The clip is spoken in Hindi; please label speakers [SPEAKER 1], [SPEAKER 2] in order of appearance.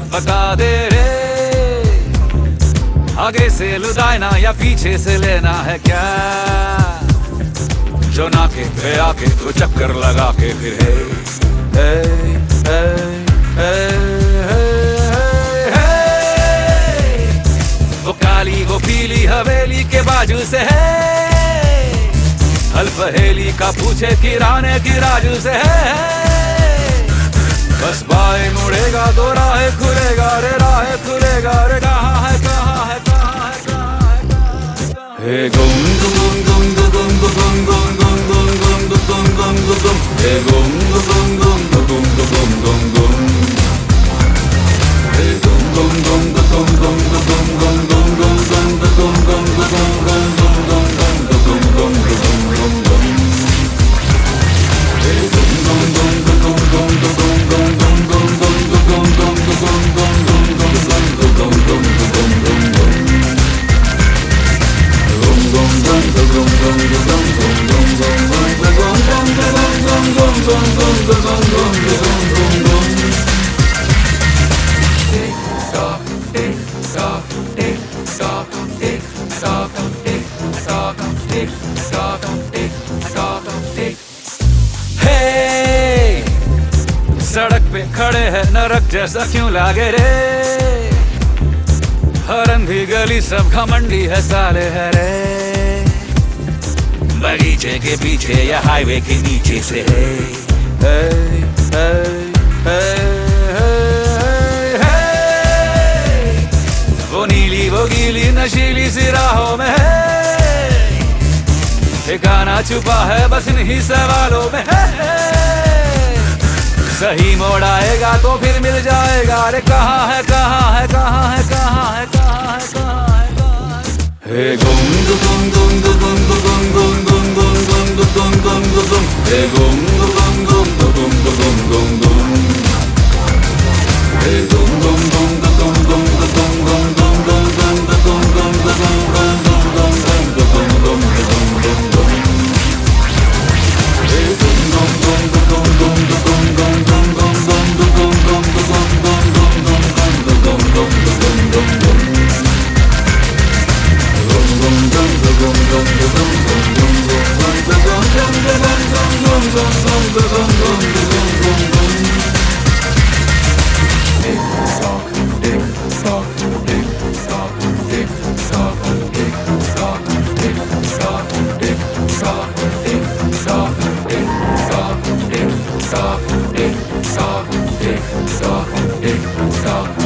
[SPEAKER 1] बता दे रे, आगे से लुदायना या पीछे से लेना है क्या? जो नाके पे आके तो चक्कर लगा के फिर है वो काली वो पीली हवेली के बाजू से है, हल पहेली का पूछे किराने की राजू से है। बस बाएं मुड़ेगा तो राह खुलेगा रे, राह खुलेगा रे। कहाँ है कहाँ है कहाँ है कहाँ है कहाँ है? हे गुम गुम गुम गुम गुम गुम गुम गुम गुम गुम गुम गुम गुम, हे गुम गुम गुम गुम गुम गुम गुम, हे गुम गुम गुम गुम गुम गुम गुम गुम गुम गुम गुम गुम गुम सड़क पे खड़े हैं नरक जैसा क्यों लागे रे, हरन भी गली सब घमंडी है साले है रे। बगीचे के पीछे या हाईवे के नीचे से है वो नीली वो गीली नशीली सी राहों में है, ठिकाना छुपा है बस इन्हीं सवालों में है। सही मोड़ आएगा तो फिर मिल जाएगा रे, कहाँ है कहाँ है कहाँ है कहाँ है कहाँ है कहाँ है कहाँ है? हे गुम गुम गुम गुम गुम गुम गुम गुम गुम गुम गुम गुम, हे गुम गुम गुम गुम गुम गुम गुम, हे गुम गुम गुम गुम गुम गुम गुम गुम गुम गुम गुम गुम Stop.